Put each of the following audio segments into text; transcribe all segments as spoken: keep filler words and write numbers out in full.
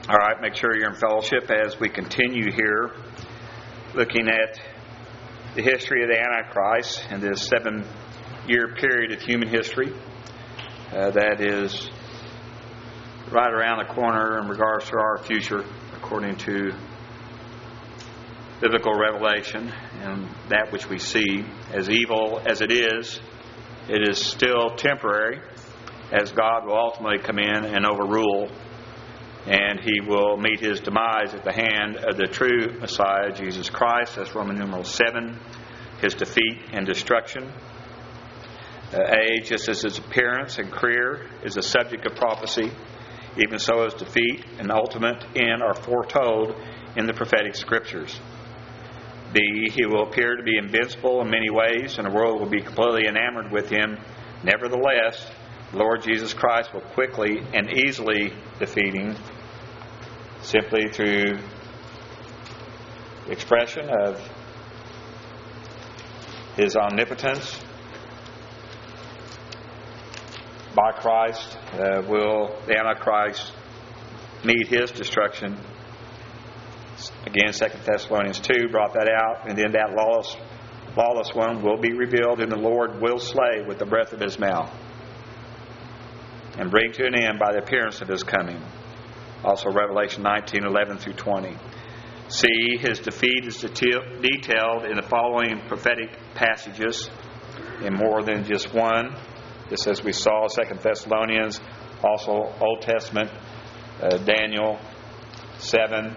All right, make sure you're in fellowship as we continue here, looking at the history of the Antichrist and this seven-year period of human history uh, that is right around the corner in regards to our future, according to biblical revelation. And that which we see, as evil as it is, it is still temporary, as God will ultimately come in and overrule, and He will meet His demise at the hand of the true Messiah, Jesus Christ. That's Roman numeral seven, His defeat and destruction. Uh, A, just as His appearance and career is a subject of prophecy, even so His defeat and ultimate end are foretold in the prophetic Scriptures. B, He will appear to be invincible in many ways, and the world will be completely enamored with Him. Nevertheless, the Lord Jesus Christ will quickly and easily defeat Him, simply through expression of His omnipotence. By Christ uh, will the Antichrist meet his destruction. Again, Second Thessalonians two brought that out. And then that lawless, lawless one will be revealed, and the Lord will slay with the breath of His mouth, and bring to an end by the appearance of His coming. Also Revelation nineteen, eleven through twenty. See, His defeat is detailed in the following prophetic passages, in more than just one. Just as we saw, Second Thessalonians, also Old Testament, uh, Daniel seven,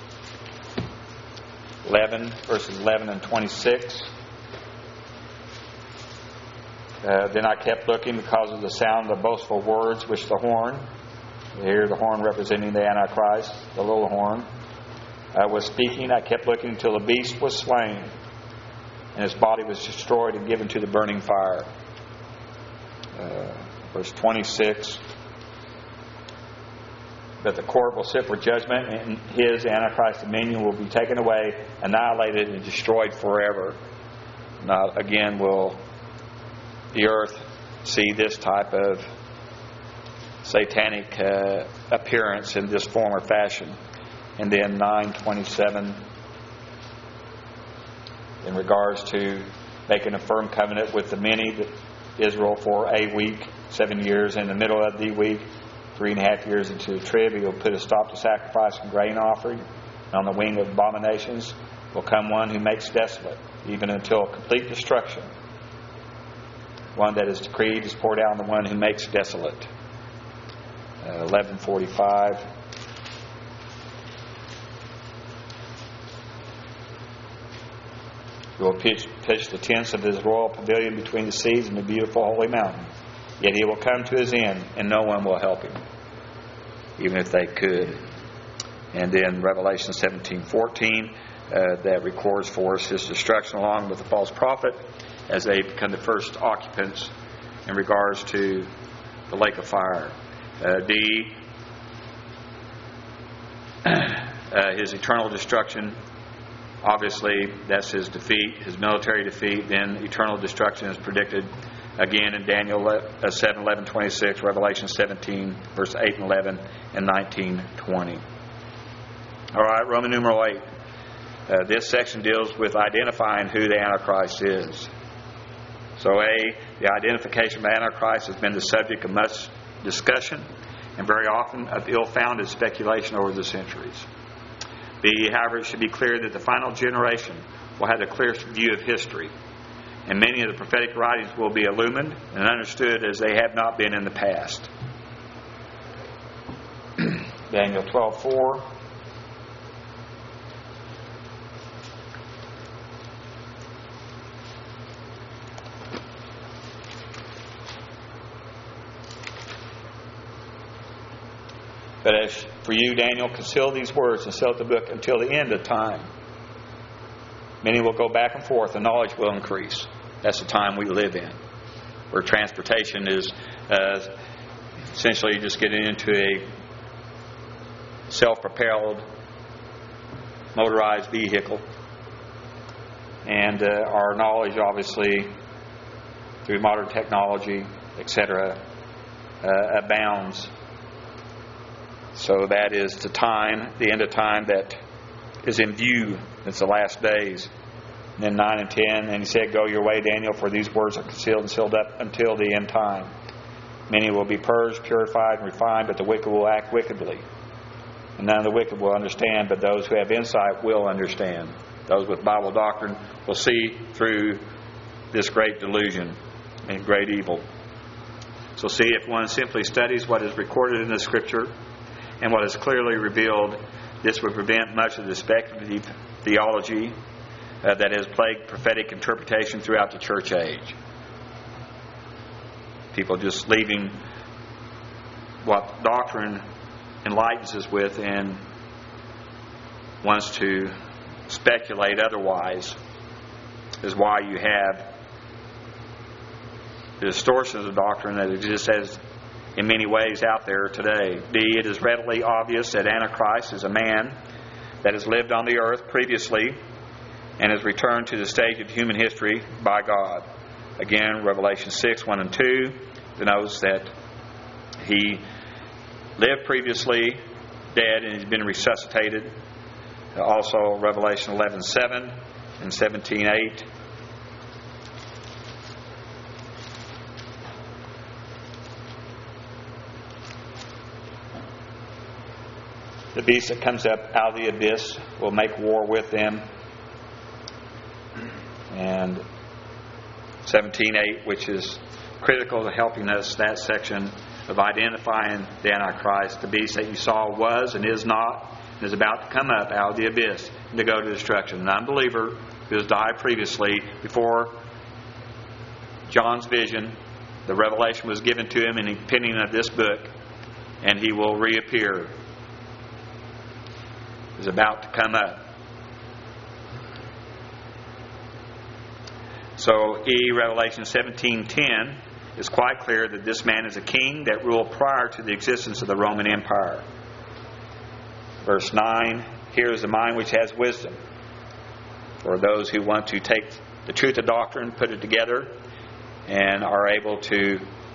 eleven, verses eleven and twenty-six. Uh, then I kept looking because of the sound of the boastful words which the horn, here the horn representing the Antichrist, the little horn, uh, was speaking. I kept looking until the beast was slain, and his body was destroyed and given to the burning fire. Uh, verse twenty-six. But the court will sit for judgment, and his, Antichrist, dominion will be taken away, annihilated, and destroyed forever. Now, again, will the earth see this type of satanic uh, appearance in this form or fashion. And then nine twenty-seven, in regards to making a firm covenant with the many, that Israel for a week, seven years in the middle of the week, three and a half years into the trib, He will put a stop to sacrifice and grain offering. And on the wing of abominations will come one who makes desolate, even until complete destruction. One that is decreed is poured out on the one who makes desolate. Uh, eleven forty-five. He will pitch, pitch the tents of His royal pavilion between the seas and the beautiful holy mountain. Yet He will come to His end, and no one will help Him, even if they could. And then Revelation seventeen fourteen, uh, that records for us His destruction along with the false prophet, as they become the first occupants in regards to the lake of fire. Uh, D, uh, His eternal destruction. Obviously, that's His defeat, His military defeat. Then eternal destruction is predicted again in Daniel seven, eleven, twenty-six, Revelation seventeen, verse eight and eleven, and nineteen, twenty. All right, Roman numeral eight. Uh, this section deals with identifying who the Antichrist is. So A, the identification of the Antichrist has been the subject of much discussion, and very often of ill-founded speculation over the centuries. B, however, it should be clear that the final generation will have the clearest view of history, and many of the prophetic writings will be illumined and understood as they have not been in the past. Daniel twelve four. But as for you, Daniel, conceal these words and seal the book until the end of time. Many will go back and forth, and knowledge will increase. That's the time we live in, where transportation is uh, essentially just getting into a self-propelled motorized vehicle. And uh, our knowledge, obviously, through modern technology, et cetera, uh, abounds. So that is the time, the end of time that is in view. It's the last days. And then nine and ten, and he said, "Go your way, Daniel, for these words are concealed and sealed up until the end time. Many will be purged, purified, and refined, but the wicked will act wickedly. And none of the wicked will understand, but those who have insight will understand." Those with Bible doctrine will see through this great delusion and great evil. So see, if one simply studies what is recorded in the Scripture and what is clearly revealed, this would prevent much of the speculative theology uh, that has plagued prophetic interpretation throughout the church age. People just leaving what doctrine enlightens us with and wants to speculate otherwise, is why you have the distortions of doctrine that exists as in many ways out there today. D. It is readily obvious that Antichrist is a man that has lived on the earth previously and has returned to the stage of human history by God. Again, Revelation six, one and two denotes that he lived previously, dead, and he's been resuscitated. Also, Revelation eleven, seven and seventeen, eight. The beast that comes up out of the abyss will make war with them. And seventeen, eight, which is critical to helping us, that section of identifying the Antichrist. The beast that you saw was and is not, and is about to come up out of the abyss and to go to destruction. An unbeliever who has died previously before John's vision, the revelation was given to him in the penning of this book, and he will reappear. Is about to come up. So E, Revelation seventeen ten is quite clear that this man is a king that ruled prior to the existence of the Roman Empire. Verse nine, here is the mind which has wisdom. For those who want to take the truth of doctrine, put it together, and are able to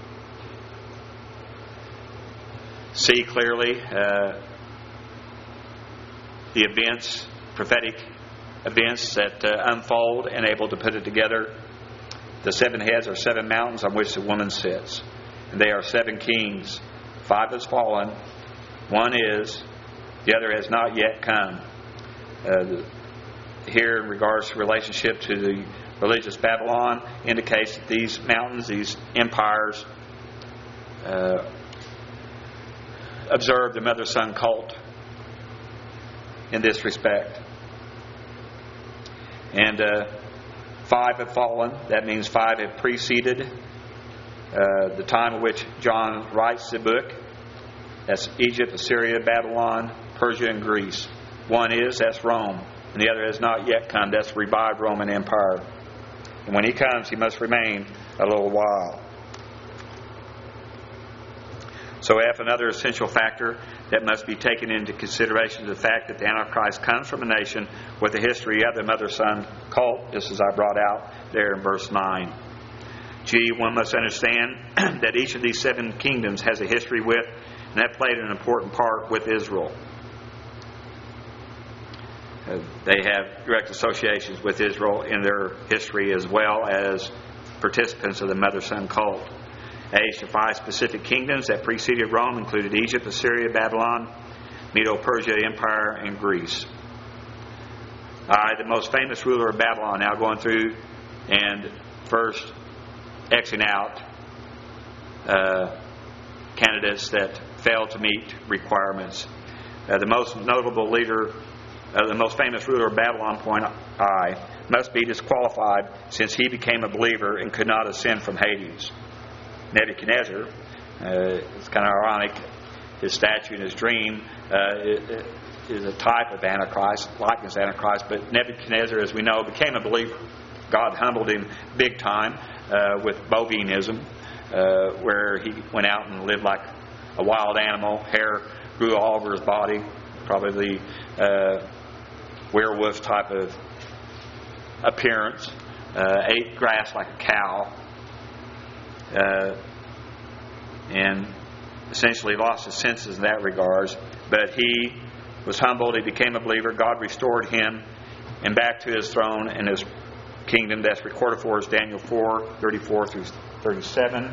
see clearly uh, the events, prophetic events that uh, unfold, and able to put it together. The seven heads are seven mountains on which the woman sits. And they are seven kings. Five has fallen. One is. The other has not yet come. Uh, here, in regards to relationship to the religious Babylon, indicates that these mountains, these empires, uh, observe the mother-son cult in this respect. And uh, five have fallen. That means five have preceded uh, the time in which John writes the book. That's Egypt, Assyria, Babylon, Persia, and Greece. One is, that's Rome. And the other has not yet come. That's the revived Roman Empire. And when he comes, he must remain a little while. So F, another essential factor that must be taken into consideration is the fact that the Antichrist comes from a nation with a history of the mother-son cult, just as I brought out there in verse nine. G, one must understand that each of these seven kingdoms has a history with, and that played an important part with Israel. Uh, they have direct associations with Israel in their history, as well as participants of the mother-son cult. H, the five specific kingdoms that preceded Rome included Egypt, Assyria, Babylon, Medo-Persia Empire, and Greece. I, the most famous ruler of Babylon, now going through and first Xing out uh, candidates that failed to meet requirements. Uh, the most notable leader, uh, the most famous ruler of Babylon, point I, must be disqualified since he became a believer and could not ascend from Hades. Nebuchadnezzar, uh, it's kind of ironic, his statue in his dream uh, is a type of Antichrist, likeness Antichrist, but Nebuchadnezzar, as we know, became a believer. God humbled him big time uh, with bovinism, uh, where he went out and lived like a wild animal. Hair grew all over his body, probably the uh, werewolf type of appearance. Uh, ate grass like a cow. Uh, and essentially lost his senses in that regards. But he was humbled. He became a believer. God restored him and back to his throne and his kingdom. That's recorded for us, Daniel four, thirty-four through thirty-seven.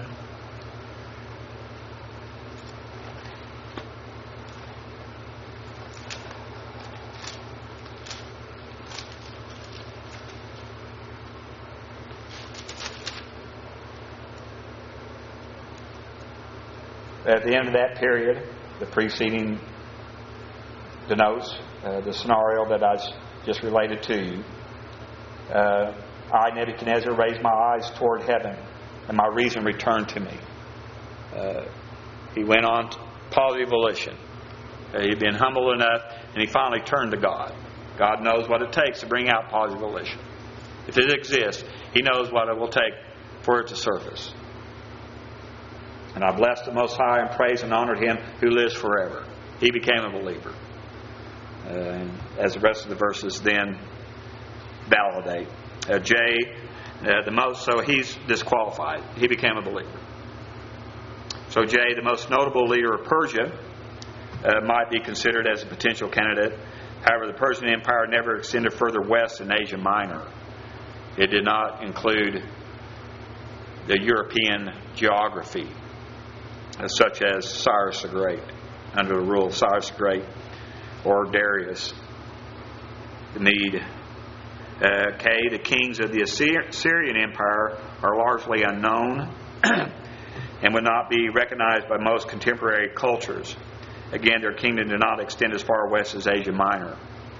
At the end of that period, the preceding denotes uh, the scenario that I just related to you. Uh, I, Nebuchadnezzar, raised my eyes toward heaven, and my reason returned to me. Uh, he went on to positive volition. Uh, he'd been humble enough, and he finally turned to God. God knows what it takes to bring out positive volition. If it exists, He knows what it will take for it to surface. And I blessed the Most High and praised and honored Him who lives forever. He became a believer. Uh, and as the rest of the verses then validate. Uh, J, uh, the most, so he's disqualified. He became a believer. So J, the most notable leader of Persia, uh, might be considered as a potential candidate. However, the Persian Empire never extended further west in Asia Minor. It did not include the European geography, uh, such as Cyrus the Great, under the rule of Cyrus the Great, or Darius the Mede. Uh, K, the kings of the Assyrian Empire are largely unknown and would not be recognized by most contemporary cultures. Again, their kingdom did not extend as far west as Asia Minor.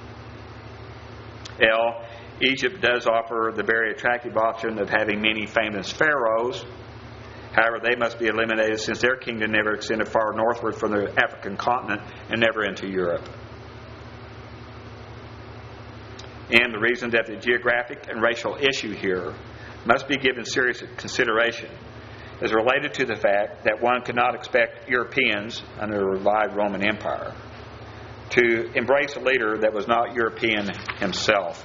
L, Egypt does offer the very attractive option of having many famous pharaohs. However, they must be eliminated since their kingdom never extended far northward from the African continent and never into Europe. And the reason that the geographic and racial issue here must be given serious consideration is related to the fact that one could not expect Europeans under the revived Roman Empire to embrace a leader that was not European himself.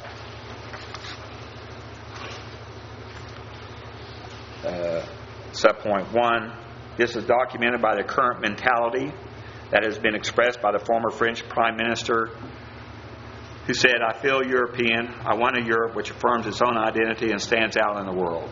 Uh, subpoint one, this is documented by the current mentality that has been expressed by the former French Prime Minister, who said, I feel European. I want a Europe which affirms its own identity and stands out in the world.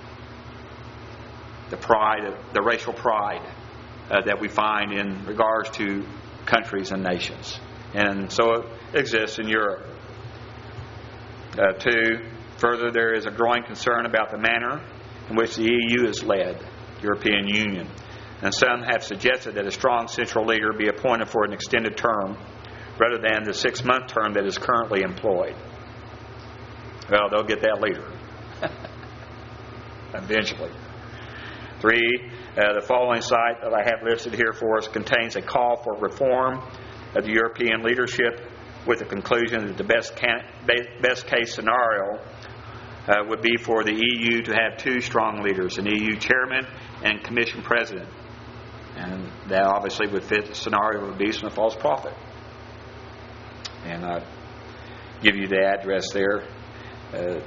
The pride, the racial pride uh, that we find in regards to countries and nations. And so it exists in Europe. Uh, two, further, there is a growing concern about the manner in which the E U is led, the European Union. And some have suggested that a strong central leader be appointed for an extended term rather than the six-month term that is currently employed. Well, they'll get that leader. Eventually. Three, uh, the following site that I have listed here for us contains a call for reform of the European leadership with the conclusion that the best, can, best case scenario uh, would be for the E U to have two strong leaders, an E U chairman and commission president. And that obviously would fit the scenario of a beast and a false prophet. And I give you the address there. Uh,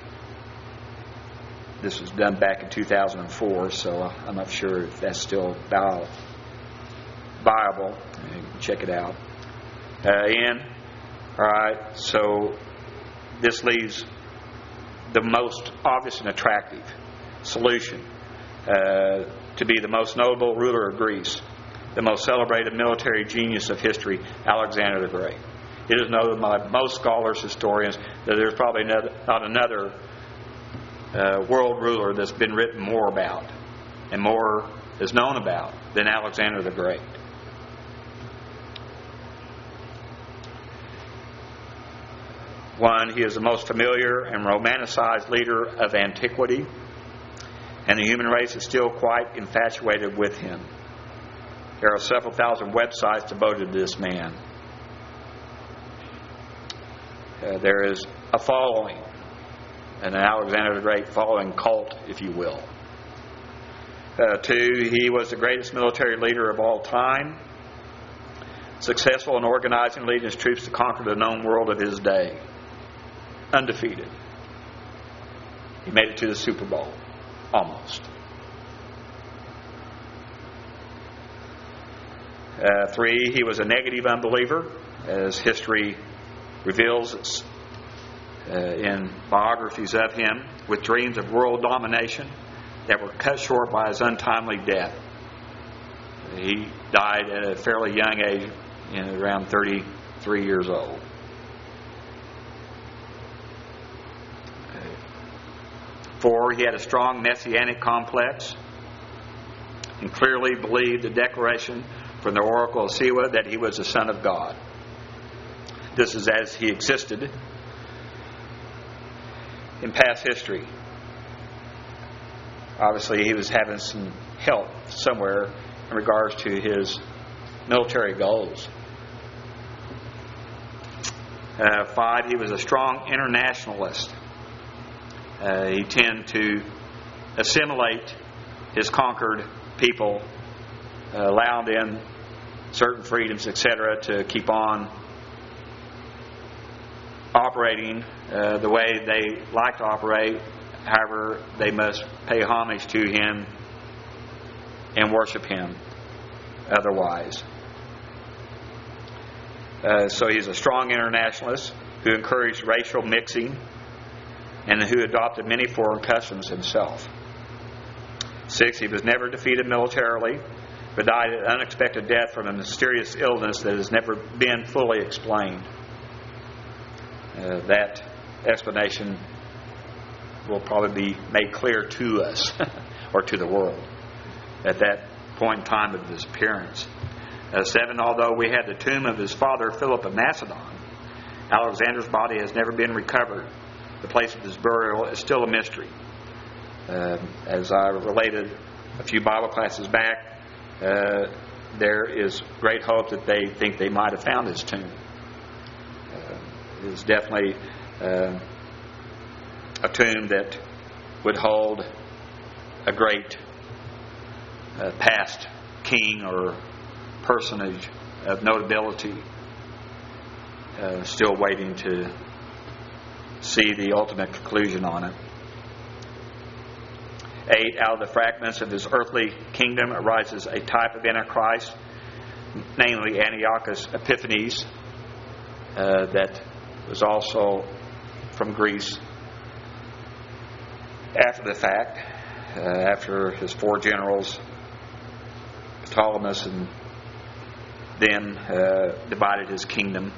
this was done back in two thousand four, so I'm not sure if that's still viable. You can check it out. Uh, and, all right, so this leaves the most obvious and attractive solution uh, to be the most notable ruler of Greece, the most celebrated military genius of history, Alexander the Great. It is noted by most scholars, historians, that there's probably not another uh, world ruler that's been written more about and more is known about than Alexander the Great. One, he is the most familiar and romanticized leader of antiquity, and the human race is still quite infatuated with him. There are several thousand websites devoted to this man. Uh, there is a following, an Alexander the Great following cult, if you will. Uh, two, he was the greatest military leader of all time, successful in organizing and leading his troops to conquer the known world of his day. Undefeated. He made it to the Super Bowl. Almost. Uh, three, he was a negative unbeliever, as history reveals uh, in biographies of him, with dreams of world domination that were cut short by his untimely death. He died at a fairly young age, you know, around thirty-three years old. Four, he had a strong messianic complex and clearly believed the declaration from the oracle of Siwa that he was the Son of God. This is as he existed in past history. Obviously, he was having some help somewhere in regards to his military goals. Uh, five, he was a strong internationalist. Uh, he tended to assimilate his conquered people, uh, allow them certain freedoms, et cetera, to keep on operating uh, the way they like to operate. However, they must pay homage to him and worship him otherwise. Uh, so he's a strong internationalist who encouraged racial mixing and who adopted many foreign customs himself. Six, he was never defeated militarily, but died an unexpected death from a mysterious illness that has never been fully explained. Uh, that explanation will probably be made clear to us or to the world at that point in time of his appearance. Uh, seven, although we had the tomb of his father Philip of Macedon, Alexander's body has never been recovered. The place of his burial is still a mystery. Uh, as I related a few Bible classes back, uh, there is great hope that they think they might have found his tomb. Uh, it is definitely uh, a tomb that would hold a great uh, past king or personage of notability, uh, still waiting to see the ultimate conclusion on it. Eight, out of the fragments of his earthly kingdom arises a type of Antichrist, namely Antiochus Epiphanes, uh, that was also from Greece. After the fact, uh, after his four generals, Ptolemy and them uh, divided his kingdom.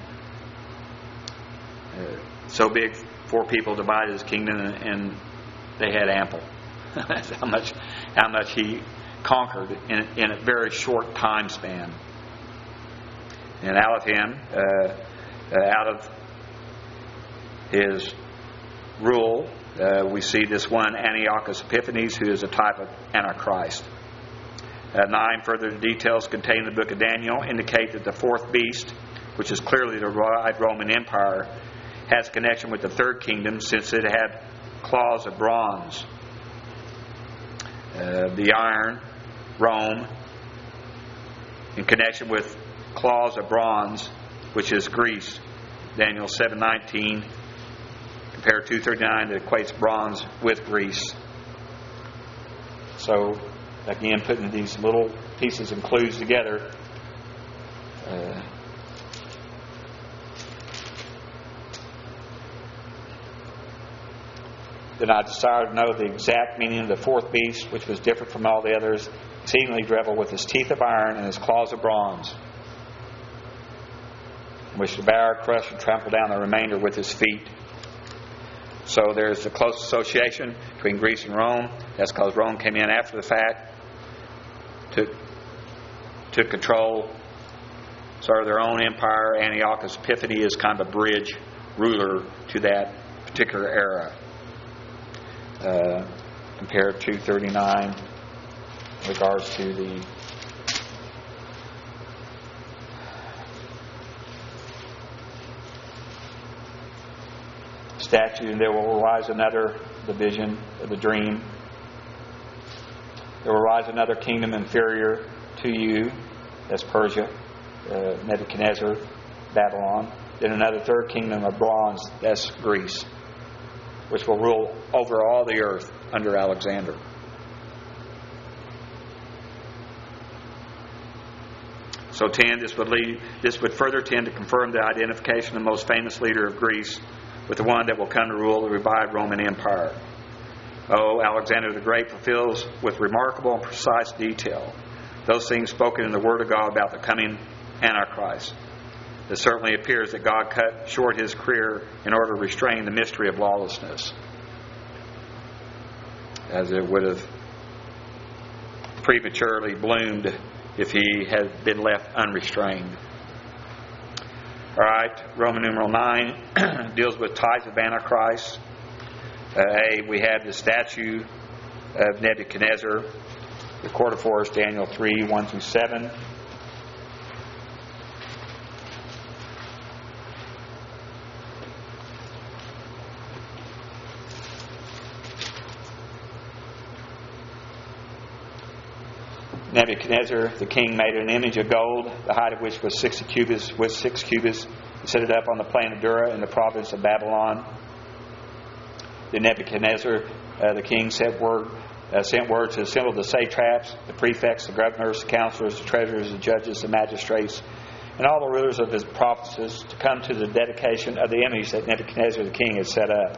Uh, so big, four people divided his kingdom, and, and they had ample. That's how much, how much he conquered in, in a very short time span. And out of him, uh, uh, out of his rule, uh, we see this one Antiochus Epiphanes, who is a type of Antichrist. Uh, nine further details contained in the book of Daniel indicate that the fourth beast, which is clearly the revived Roman Empire, has connection with the third kingdom, since it had claws of bronze. Uh, the iron, Rome, in connection with claws of bronze, which is Greece. Daniel seven nineteen, compare two thirty-nine, that equates bronze with Greece. So, again, putting these little pieces and clues together, uh, then I decided to know the exact meaning of the fourth beast, which was different from all the others, exceedingly dreadful, with his teeth of iron and his claws of bronze, which devoured, crushed, and trampled down the remainder with his feet. So there's a close association between Greece and Rome. That's because Rome came in after the fact, took, took control, started their own empire. Antiochus Epiphanes is kind of a bridge ruler to that particular era. Uh, compared to thirty-nine in regards to the statue. And there will arise another, the vision of the dream. There will arise another kingdom inferior to you. That's Persia, uh, Nebuchadnezzar, Babylon. Then another third kingdom of bronze. That's Greece, which will rule over all the earth under Alexander. So ten, this would lead, this would further tend to confirm the identification of the most famous leader of Greece with the one that will come to rule the revived Roman Empire. Oh, Alexander the Great fulfills with remarkable and precise detail those things spoken in the Word of God about the coming Antichrist. It certainly appears that God cut short his career in order to restrain the mystery of lawlessness, as it would have prematurely bloomed if he had been left unrestrained. All right, Roman numeral nine deals with types of Antichrist. Uh, A, we have the statue of Nebuchadnezzar, recorded for us, Daniel three, one through seven. Nebuchadnezzar, the king, made an image of gold, the height of which was sixty cubits, with six cubits, and set it up on the plain of Dura in the province of Babylon. Then Nebuchadnezzar, uh, the king, sent word, uh, sent word to assemble the satraps, the prefects, the governors, the counselors, the treasurers, the judges, the magistrates, and all the rulers of his provinces to come to the dedication of the image that Nebuchadnezzar the king had set up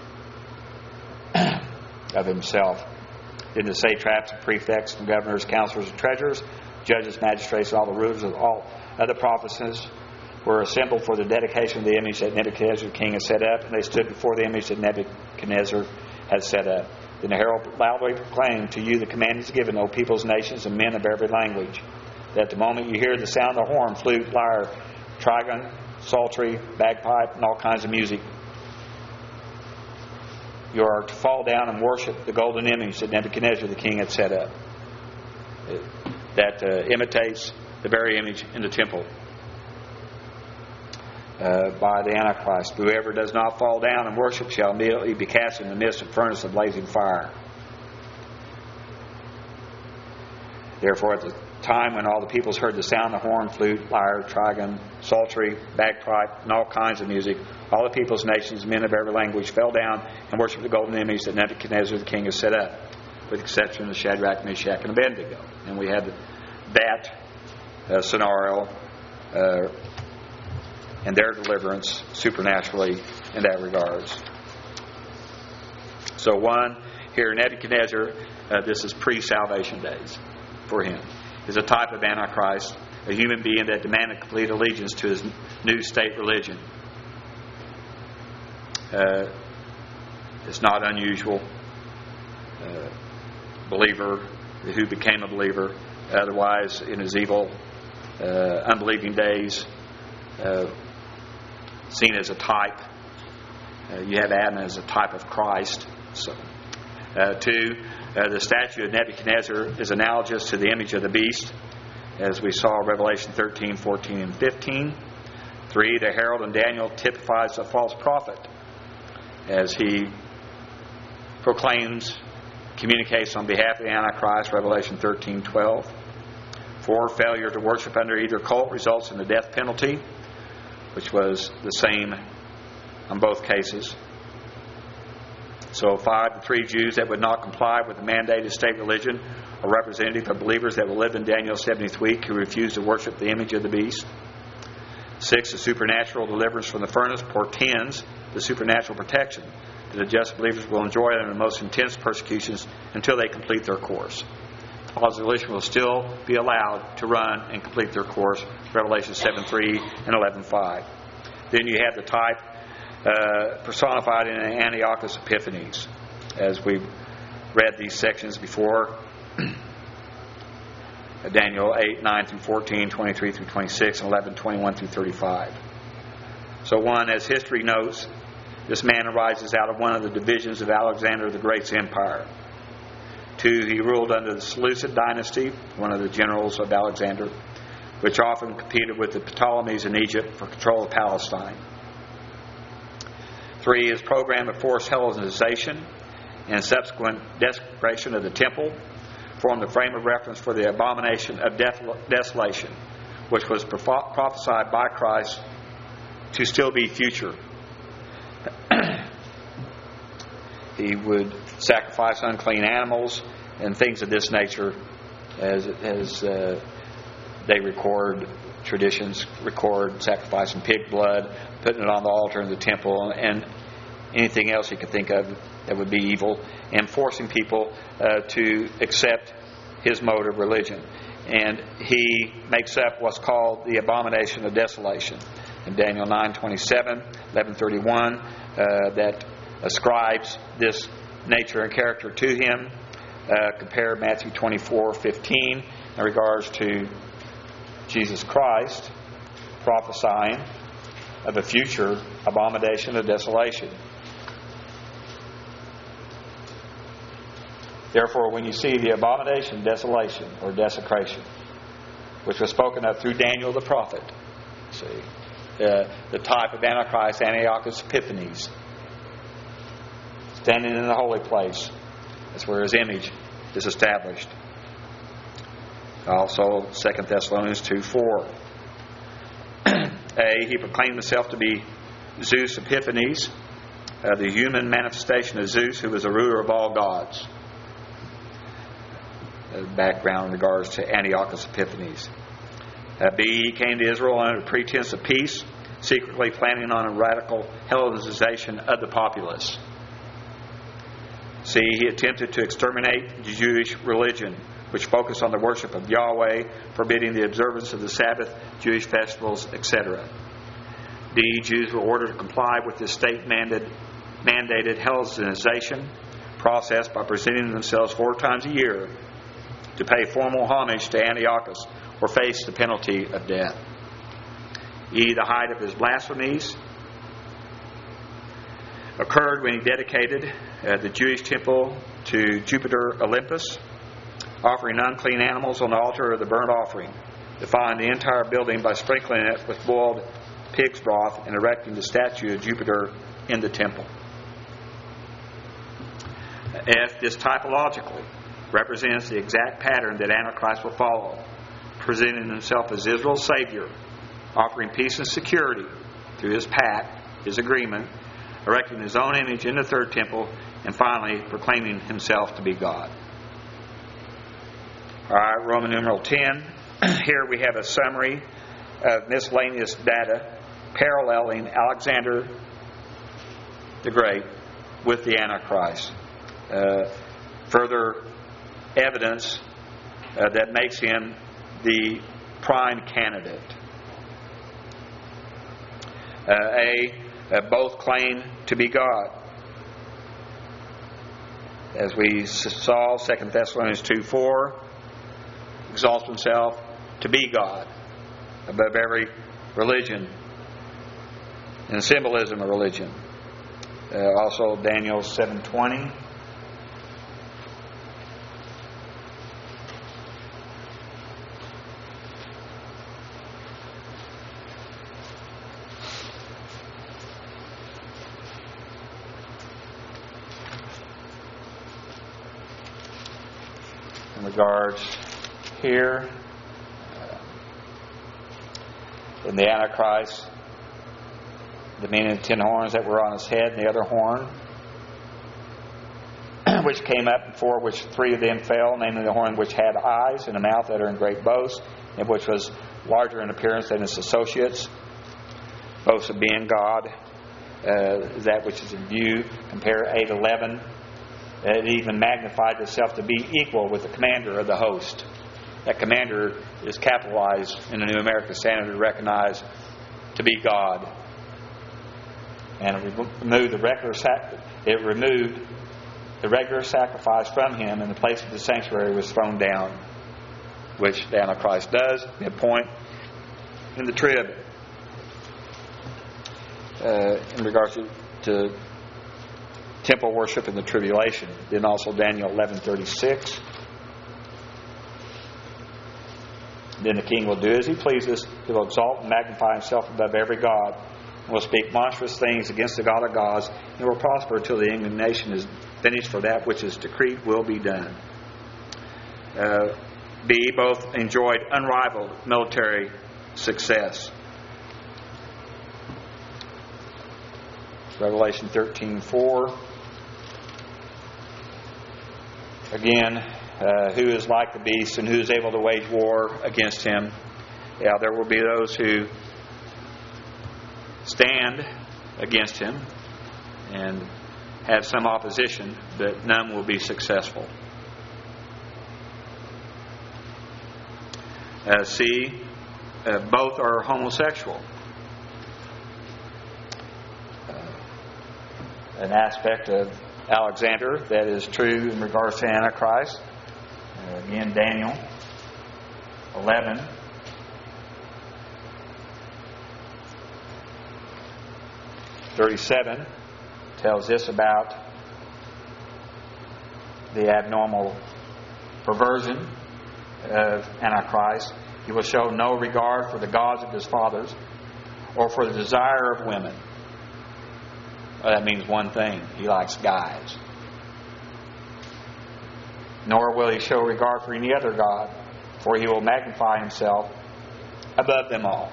of himself. Then the satraps, the prefects, the governors, counselors, and treasurers, judges, magistrates, and all the rulers of all other provinces were assembled for the dedication of the image that Nebuchadnezzar the king had set up, and they stood before the image that Nebuchadnezzar had set up. Then the herald loudly proclaimed, "To you the command is given, O peoples, nations, and men of every language, that the moment you hear the sound of the horn, flute, lyre, trigon, psaltery, bagpipe, and all kinds of music, you are to fall down and worship the golden image that Nebuchadnezzar the king had set up, that uh, imitates the very image in the temple uh, by the Antichrist. Whoever does not fall down and worship shall immediately be cast in the midst of a furnace of blazing fire." Therefore, at the time when all the peoples heard the sound of the horn, flute, lyre, trigon, psaltery, bagpipe, and all kinds of music, all the peoples, nations, men of every language fell down and worshipped the golden image that Nebuchadnezzar the king has set up, with the exception of Shadrach, Meshach, and Abednego. And we had that uh, scenario uh, and their deliverance supernaturally in that regards. So one, here Nebuchadnezzar, uh, this is pre-salvation days for him, is a type of Antichrist, a human being that demanded complete allegiance to his new state religion. Uh, it's not unusual. Uh, believer who became a believer, otherwise in his evil, uh, unbelieving days, uh, seen as a type. Uh, you have Adam as a type of Christ. So, uh, two, uh, the statue of Nebuchadnezzar is analogous to the image of the beast, as we saw in Revelation thirteen, fourteen, and fifteen. Three, the herald in Daniel typifies a false prophet, as he proclaims, communicates on behalf of the Antichrist, Revelation thirteen, twelve. Four, failure to worship under either cult results in the death penalty, which was the same on both cases. So five, the three Jews that would not comply with the mandated state religion are representative of believers that will live in Daniel's seventieth week who refuse to worship the image of the beast. Six, the supernatural deliverance from the furnace portends the supernatural protection that the just believers will enjoy under the most intense persecutions until they complete their course. Opposition will still be allowed to run and complete their course, Revelation seven three and eleven five. Then you have the type uh, personified in Antiochus Epiphanes, as we've read these sections before. Daniel eight, nine through fourteen, twenty-three through twenty-six, and eleven, twenty-one through thirty-five. So one, as history notes, this man arises out of one of the divisions of Alexander the Great's empire. Two, he ruled under the Seleucid dynasty, one of the generals of Alexander, which often competed with the Ptolemies in Egypt for control of Palestine. Three, his program of forced Hellenization and subsequent desecration of the temple formed the frame of reference for the abomination of desolation, which was prophesied by Christ to still be future. He would sacrifice unclean animals and things of this nature, as, as uh, they record, traditions record sacrificing pig blood, putting it on the altar in the temple, and anything else you could think of that would be evil, and forcing people uh, to accept his mode of religion. And he makes up what's called the abomination of desolation. In Daniel nine twenty-seven, eleven thirty-one, uh, that ascribes this nature and character to him. Uh, compare Matthew twenty-four fifteen in regards to Jesus Christ prophesying of a future abomination of desolation. Therefore, when you see the abomination, desolation, or desecration, which was spoken of through Daniel the prophet, see, uh, the type of Antichrist, Antiochus Epiphanes, standing in the holy place, that's where his image is established. Also, Second Thessalonians two four. A, he proclaimed himself to be Zeus Epiphanes, uh, the human manifestation of Zeus, who was the ruler of all gods. Background in regards to Antiochus Epiphanes. Uh, B, he came to Israel under pretense of peace, secretly planning on a radical Hellenization of the populace. C, he attempted to exterminate the Jewish religion, which focused on the worship of Yahweh, forbidding the observance of the Sabbath, Jewish festivals, et cetera. D, Jews were ordered to comply with this state-mandated mandated Hellenization process by presenting themselves four times a year to pay formal homage to Antiochus or face the penalty of death. E, the height of his blasphemies occurred when he dedicated uh, the Jewish temple to Jupiter Olympus, offering unclean animals on the altar of the burnt offering, defiling the entire building by sprinkling it with boiled pig's broth and erecting the statue of Jupiter in the temple. F, this typologically represents the exact pattern that Antichrist will follow, presenting himself as Israel's Savior, offering peace and security through his pact, his agreement, erecting his own image in the third temple, and finally proclaiming himself to be God. All right, Roman numeral ten. Here we have a summary of miscellaneous data paralleling Alexander the Great with the Antichrist. Uh, further evidence uh, that makes him the prime candidate. Uh, A, uh, both claim to be God. As we saw, Second Thessalonians two four, exalts himself to be God above every religion and symbolism of religion. Uh, also, Daniel seven twenty. In regards here, uh, in the Antichrist, the meaning of ten horns that were on his head, and the other horn, which came up before which three of them fell, namely the horn which had eyes and a mouth that are in great boast, and which was larger in appearance than its associates, boast of being God, uh, that which is in view. Compare eight eleven. It even magnified itself to be equal with the commander of the host. That commander is capitalized in the New American Standard to recognize to be God. And it removed the regular sac- it removed the regular sacrifice from him, and the place of the sanctuary was thrown down, which the Antichrist does at a point in the trib. Uh, in regards to, to temple worship in the tribulation. Then also Daniel eleven thirty-six. Then the king will do as he pleases. He will exalt and magnify himself above every god, and will speak monstrous things against the God of gods, and will prosper until the indignation is finished, for that which is decreed will be done. Uh, B, both enjoyed unrivaled military success. Revelation thirteen four. Again, uh, who is like the beast and who is able to wage war against him? Yeah, there will be those who stand against him and have some opposition, but none will be successful. Uh, C, uh, both are homosexual. Uh, an aspect of Alexander that is true in regards to Antichrist. Uh, again, Daniel eleven. thirty-seven tells us about the abnormal perversion of Antichrist. He will show no regard for the gods of his fathers or for the desire of women. Well, that means one thing. He likes guys. Nor will he show regard for any other god, for he will magnify himself above them all.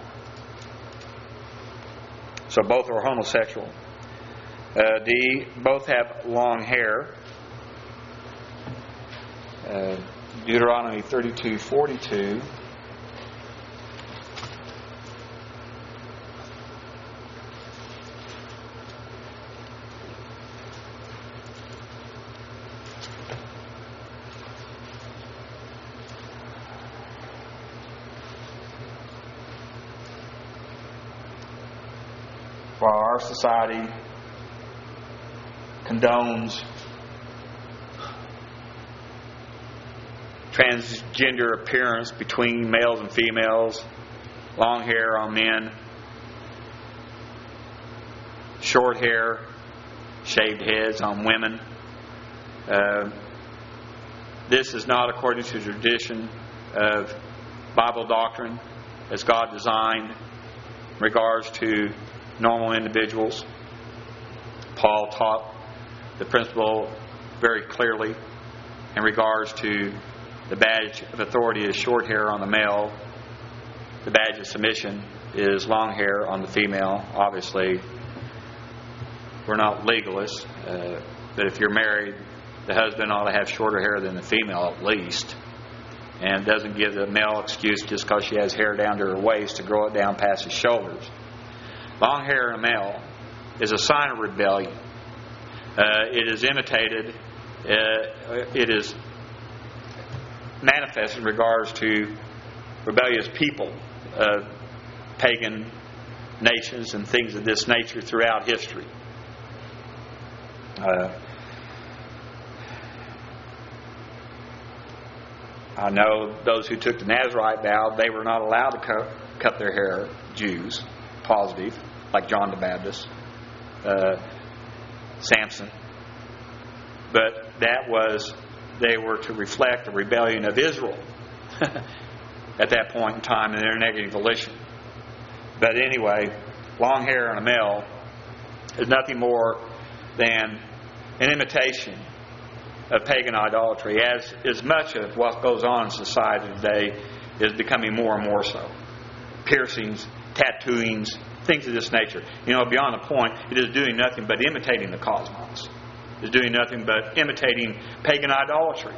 So both are homosexual. Uh, D, both have long hair. Uh, Deuteronomy thirty-two forty-two. While our society condones transgender appearance between males and females, long hair on men, short hair, shaved heads on women. Uh, this is not according to the tradition of Bible doctrine as God designed in regards to normal individuals. Paul taught the principle very clearly in regards to the badge of authority is short hair on the male. The badge of submission is long hair on the female. Obviously, we're not legalists, uh, but if you're married, the husband ought to have shorter hair than the female at least. And it doesn't give the male excuse just because she has hair down to her waist to grow it down past his shoulders. Long hair in a male is a sign of rebellion. Uh, it is imitated. Uh, it is manifest in regards to rebellious people, uh, pagan nations, and things of this nature throughout history. Uh, I know those who took the Nazarite vow, they were not allowed to cut, cut their hair, Jews, positive, like John the Baptist, uh, Samson. But that was, they were to reflect the rebellion of Israel at that point in time in their negative volition. But anyway, long hair on a male is nothing more than an imitation of pagan idolatry, as, as much of what goes on in society today is becoming more and more so. Piercings, tattooings, things of this nature. You know, beyond the point, it is doing nothing but imitating the cosmos. It is doing nothing but imitating pagan idolatry.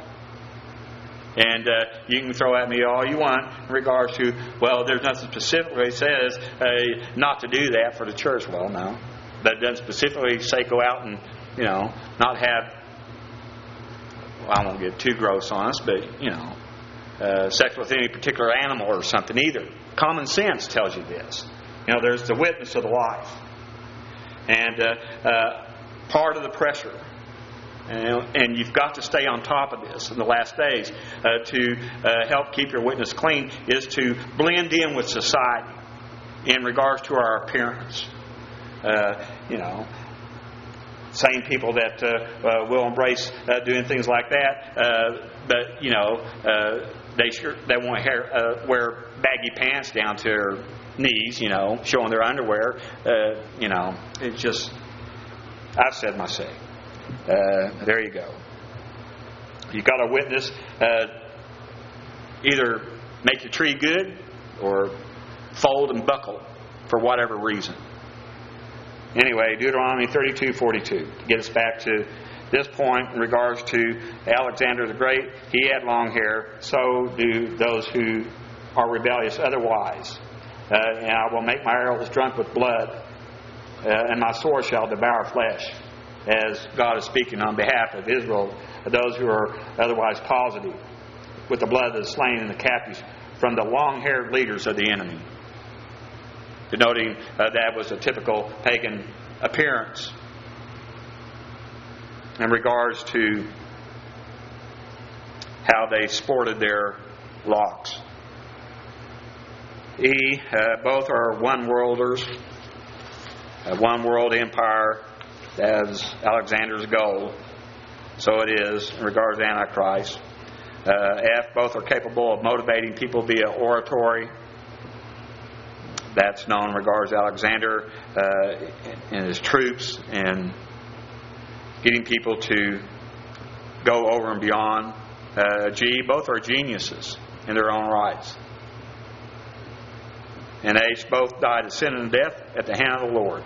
And uh, you can throw at me all you want in regards to, well, there's nothing specifically that says uh, not to do that for the church. Well, no. That doesn't specifically say go out and, you know, not have, well, I won't get too gross on us, but, you know, uh, sex with any particular animal or something either. Common sense tells you this. You know, there's the witness of the life. And uh, uh, part of the pressure, and, and you've got to stay on top of this in the last days uh, to uh, help keep your witness clean, is to blend in with society in regards to our appearance. Uh, you know, same people that uh, uh, will embrace uh, doing things like that, uh, but you know, uh, they sure they won't hair, uh, wear baggy pants down to their knees, you know, showing their underwear. Uh, you know, it's just, I've said my say. Uh, there you go. You've got to witness. Uh, either make the tree good or fold and buckle for whatever reason. Anyway, Deuteronomy thirty-two forty-two. To get us back to this point in regards to Alexander the Great, he had long hair. So do those who are rebellious otherwise. Uh, and I will make my arrows drunk with blood, uh, and my sword shall devour flesh. As God is speaking on behalf of Israel, those who are otherwise positive, with the blood of the slain and the captives from the long-haired leaders of the enemy. Denoting uh, that was a typical pagan appearance in regards to how they sported their locks. E, uh, both are one-worlders, a one-world empire. That is Alexander's goal. So it is in regards to Antichrist. Uh, F, both are capable of motivating people via oratory. That's known in regards to Alexander uh, and his troops and getting people to go over and beyond. Uh, G, both are geniuses in their own rights. And H, both died of sin and death at the hand of the Lord.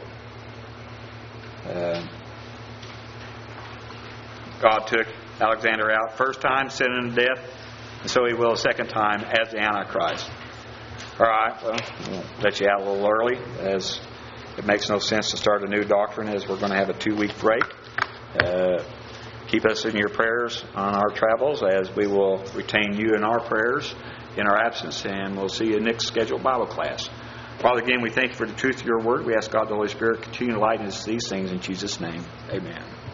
Uh, God took Alexander out first time, sin and death, and so He will a second time as the Antichrist. All right, well, we'll let you out a little early, as it makes no sense to start a new doctrine as we're going to have a two-week break. Uh, keep us in your prayers on our travels, as we will retain you in our prayers in our absence, and we'll see you next scheduled Bible class. Father, again, we thank you for the truth of your word. We ask God the Holy Spirit continue to lighten us these things in Jesus' name. Amen.